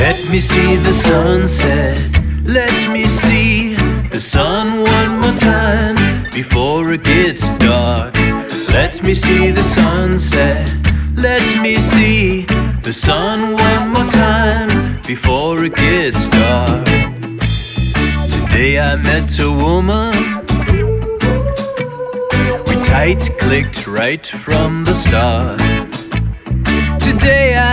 Let me see the sunset. Let me see the sun one more time before it gets dark. Let me see the sunset. Let me see the sun one more time before it gets dark. Today I met a woman. We tight clicked right from the start. Today